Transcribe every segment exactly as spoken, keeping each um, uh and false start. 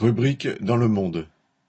Rubrique dans Le Monde.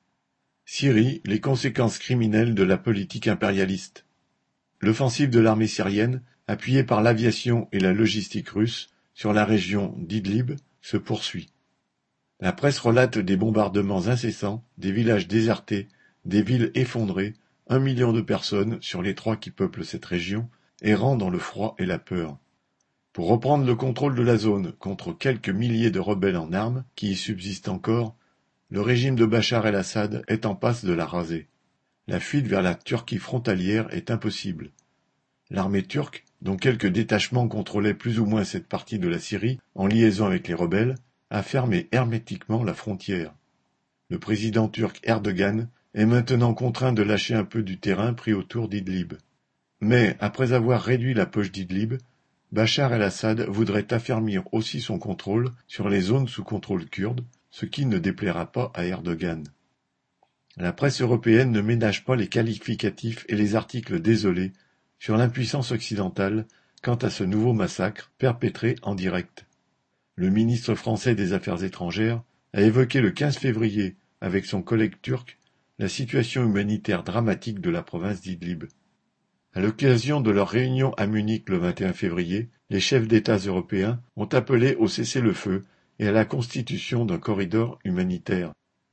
Syrie, les conséquences criminelles de la politique impérialiste. L'offensive de l'armée syrienne, appuyée par l'aviation et la logistique russe sur la région d'Idlib, se poursuit. La presse relate des bombardements incessants, des villages désertés, des villes effondrées, un million de personnes sur les trois qui peuplent cette région, errant dans le froid et la peur. Pour reprendre le contrôle de la zone contre quelques milliers de rebelles en armes qui y subsistent encore, le régime de Bachar el-Assad est en passe de la raser. La fuite vers la Turquie frontalière est impossible. L'armée turque, dont quelques détachements contrôlaient plus ou moins cette partie de la Syrie en liaison avec les rebelles, a fermé hermétiquement la frontière. Le président turc Erdogan est maintenant contraint de lâcher un peu du terrain pris autour d'Idlib. Mais, après avoir réduit la poche d'Idlib, Bachar el-Assad voudrait affermir aussi son contrôle sur les zones sous contrôle kurde, ce qui ne déplaira pas à Erdogan. La presse européenne ne ménage pas les qualificatifs et les articles désolés sur l'impuissance occidentale quant à ce nouveau massacre perpétré en direct. Le ministre français des Affaires étrangères a évoqué le quinze février, avec son collègue turc, la situation humanitaire dramatique de la province d'Idlib. À l'occasion de leur réunion à Munich le vingt et un février, les chefs d'État européens ont appelé au cessez-le-feu et à la constitution d'un corridor humanitaire.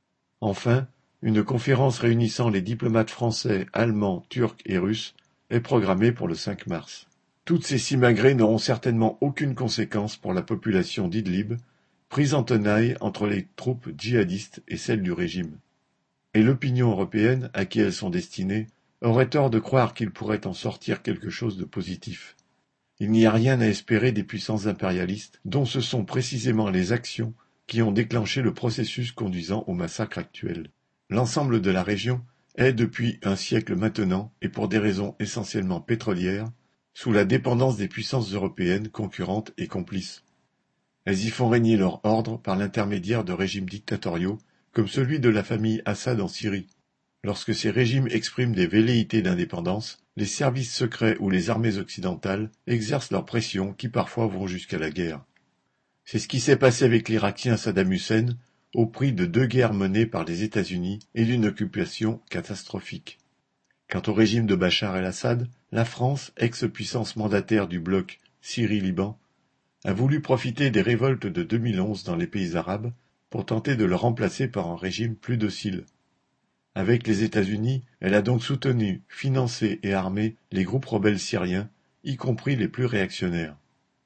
Enfin, une conférence réunissant les diplomates français, allemands, turcs et russes est programmée pour le cinq mars. Toutes ces simagrées n'auront certainement aucune conséquence pour la population d'Idlib, prise en tenaille entre les troupes djihadistes et celles du régime. Et l'opinion européenne, à qui elles sont destinées, aurait tort de croire qu'il pourrait en sortir quelque chose de positif. Il n'y a rien à espérer des puissances impérialistes, dont ce sont précisément les actions qui ont déclenché le processus conduisant au massacre actuel. L'ensemble de la région est, depuis un siècle maintenant, et pour des raisons essentiellement pétrolières, sous la dépendance des puissances européennes concurrentes et complices. Elles y font régner leur ordre par l'intermédiaire de régimes dictatoriaux, comme celui de la famille Assad en Syrie. Lorsque ces régimes expriment des velléités d'indépendance, les services secrets ou les armées occidentales exercent leurs pressions qui parfois vont jusqu'à la guerre. C'est ce qui s'est passé avec l'Irakien Saddam Hussein, au prix de deux guerres menées par les États-Unis et d'une occupation catastrophique. Quant au régime de Bachar el-Assad, la France, ex-puissance mandataire du bloc Syrie-Liban, a voulu profiter des révoltes de deux mille onze dans les pays arabes pour tenter de le remplacer par un régime plus docile. Avec les États-Unis, elle a donc soutenu, financé et armé les groupes rebelles syriens, y compris les plus réactionnaires.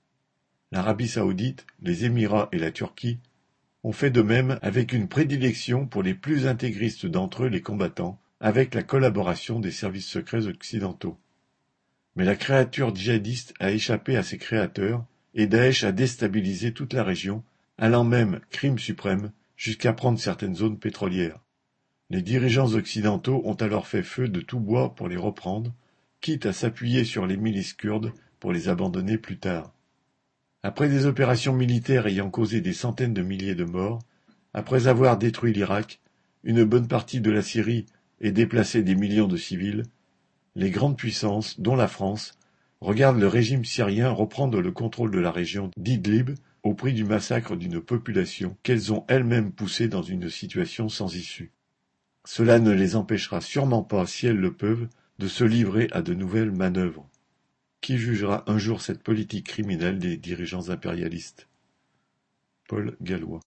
L'Arabie saoudite, les Émirats et la Turquie ont fait de même avec une prédilection pour les plus intégristes d'entre eux les combattants, avec la collaboration des services secrets occidentaux. Mais la créature djihadiste a échappé à ses créateurs et Daesh a déstabilisé toute la région, allant même, crime suprême, jusqu'à prendre certaines zones pétrolières. Les dirigeants occidentaux ont alors fait feu de tout bois pour les reprendre, quitte à s'appuyer sur les milices kurdes pour les abandonner plus tard. Après des opérations militaires ayant causé des centaines de milliers de morts, après avoir détruit l'Irak, une bonne partie de la Syrie et déplacé des millions de civils, les grandes puissances, dont la France, regardent le régime syrien reprendre le contrôle de la région d'Idlib au prix du massacre d'une population qu'elles ont elles-mêmes poussée dans une situation sans issue. Cela ne les empêchera sûrement pas, si elles le peuvent, de se livrer à de nouvelles manœuvres. Qui jugera un jour cette politique criminelle des dirigeants impérialistes? Paul Gallois.